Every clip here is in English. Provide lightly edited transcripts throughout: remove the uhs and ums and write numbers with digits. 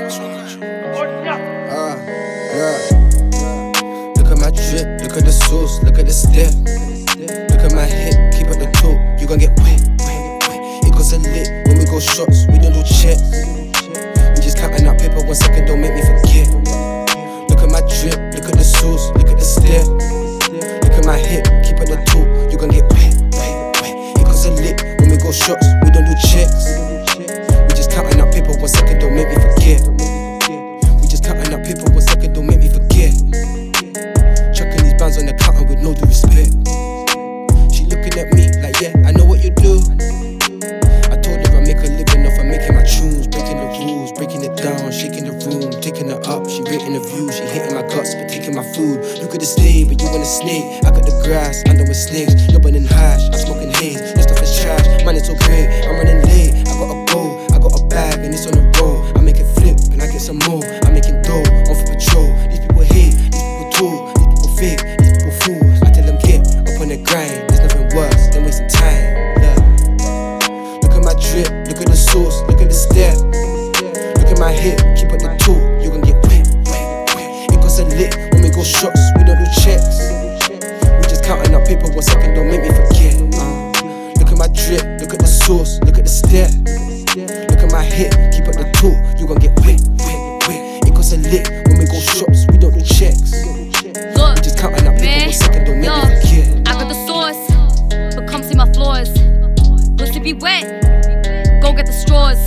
Yeah. Look at my drip, look at the sauce, look at the step. Look at my hip, keep up the talk, you gon' get wet. It goes a lit when we go shots, we don't do checks. We just counting up paper, 1 second, don't make me forget. Look at my drip, look at the sauce, look at the step. Look at my hip, keep up the talk, you gon' get wet. It goes a lit when we go shots, we don't do checks. We just counting up paper, 1 second, don't make me forget. We just counting up paper, 1 second, don't make me forget. Chucking these bands on the counter with no due respect. She looking at me like, yeah, I know what you do. I told her I make a living off of making my tunes, breaking the rules, breaking it down, shaking the room, taking her up. She rating the view, she hitting my guts, but taking my food. You could've stayed, but you want a snake. I got the grass, I'm done with snakes. You're burning hash, I'm smoking haze. Your stuff is trash, man, it's so great. I'm running late, I gotta go, I got a bag and it's on the road. I make it flip and I get some more. I'm making dough, on for patrol. These people hate, these people talk, these people fake, these people fools. I tell them get up on the grind. There's nothing worse than wasting time. Look at my drip, look at the sauce, look at the step. Look at my hip, keep up the talk, you gon' get wet. It goes a lit when we go shots, we don't do checks. We just counting up paper, 1 second, don't make me forget. Look at my drip, look at the sauce, look at the step. Look at my hip, keep up the talk, you gon' get wet. It goes a lit when we go shots, we don't do checks. Look, we just counting up paper, 1 second, don't make me forget. I got the sauce, but come see my floors. Pussy be wet, go get the straws.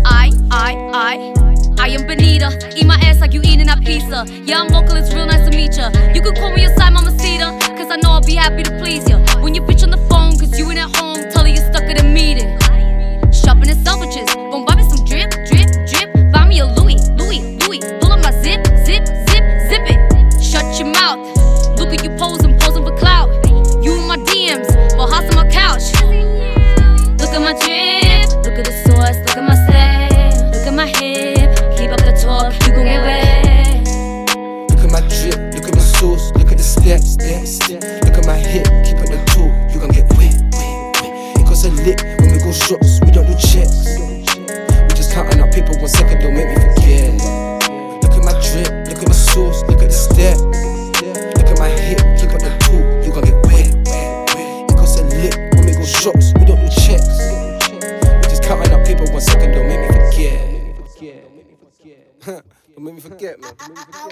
I am Benita. Eat my ass like you eating that pizza. Yeah, I'm local, it's real nice to meet ya. You could call me your side mama Cedar, cause I know I'll be happy to please ya. When you bitch on the phone, cause you ain't at home, tell her you're stuck at a meeting. Shopping at Selfridges, gon' buy me some drip. Buy me a Louis. Pull up my zip it. Shut your mouth. Look at you posing for clout. You in my DMs, but house on my couch. Look at my drip, look at the sauce, look at my step. Look at my hip, keep up the talk, you gon' get wet. Look at my drip, look at the sauce, look at the steps. Look at my hip, keep up the talk, you gon' get wet. It goes a lit when we go shots, we don't do checks. We just counting up paper, 1 second, don't make me forget. Look at my drip, look at the sauce, look at the step. Look at my hip, keep up the talk, you gon' get wet. It goes a lit when we go shots, we don't do checks. We just counting up paper, 1 second, don't make me forget. Don't make me forget, man.